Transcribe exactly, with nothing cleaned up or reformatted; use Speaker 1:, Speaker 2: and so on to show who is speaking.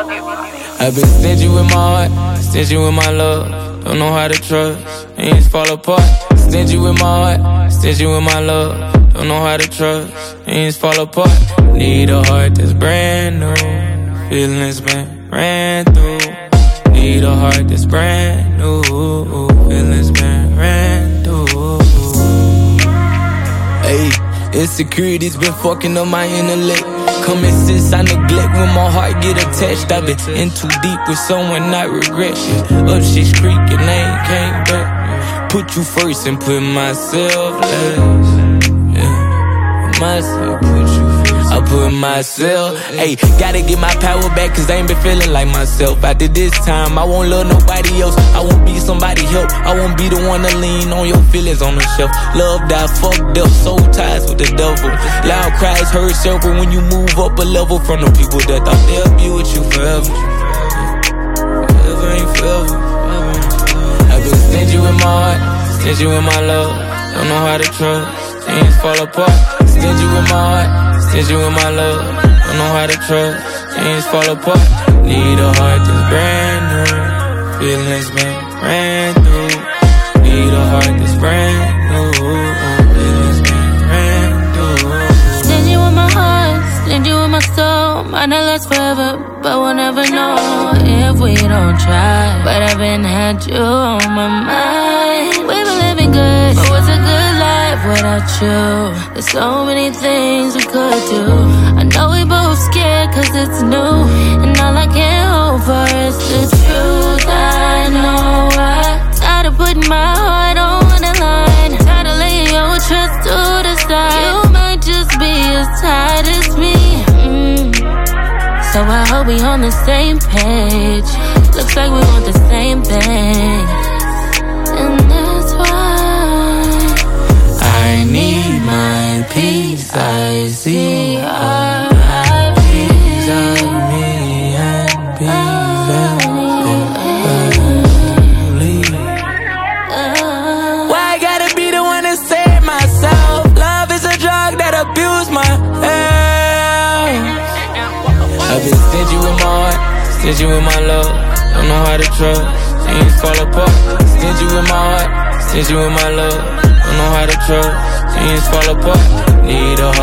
Speaker 1: I've been stingy with my heart, stingy with my love. Don't know how to trust, things fall apart. Stingy with my heart, stingy with my love. Don't know how to trust, things fall apart. Need a heart that's brand new, feelings been ran through. Need a heart that's brand new, feelings been ran through. Hey, insecurity's been fucking up my intellect. Coming since I neglect when my heart get attached. I've been in too deep with someone not regret shit. Up shit's creek and they ain't came back. Put you first and put myself last. Yeah, myself, put you first. I put myself, ayy, gotta get my power back cause I ain't been feeling like myself. After this time, I won't love nobody else. I won't be somebody help. I won't be the one to lean on your feelings on the shelf. Love that fucked up, soul ties with the devil. Loud cries heard several when you move up a level from the people that thought they'll be with you forever. Forever ain't forever. I've been stingy with my heart, stingy with my love. Don't know how to trust, things fall apart. Stingy with my heart, stingy with my love. Don't know how to trust, things fall apart. Need a heart that's brand new, feelings been ran through. Need a heart that's brand new, feelings been ran through.
Speaker 2: Stingy with my heart, stingy with my soul. Might not last forever, but we'll never know if we don't try. But I've been had you on my mind. We've been living good, but what's a good life without you? There's so many things we could do. I know we both scared cause it's new, and all I can hope for is the truth. I know I'm tired of putting my heart on the line, tired of laying your trust to the side. You might just be as tired as me, mm. So I hope we on the same page. Looks like we want the same thing, and that's why
Speaker 1: I need my peace. I see all my peace of me and peace of me. Why I gotta be the one to save myself? Love is a drug that abused my health. I've been stingy with my heart, stingy with my love. Don't know how to trust, things fall apart. Stingy with my heart, stingy with my love. Don't know how to trust, things fall apart. Need a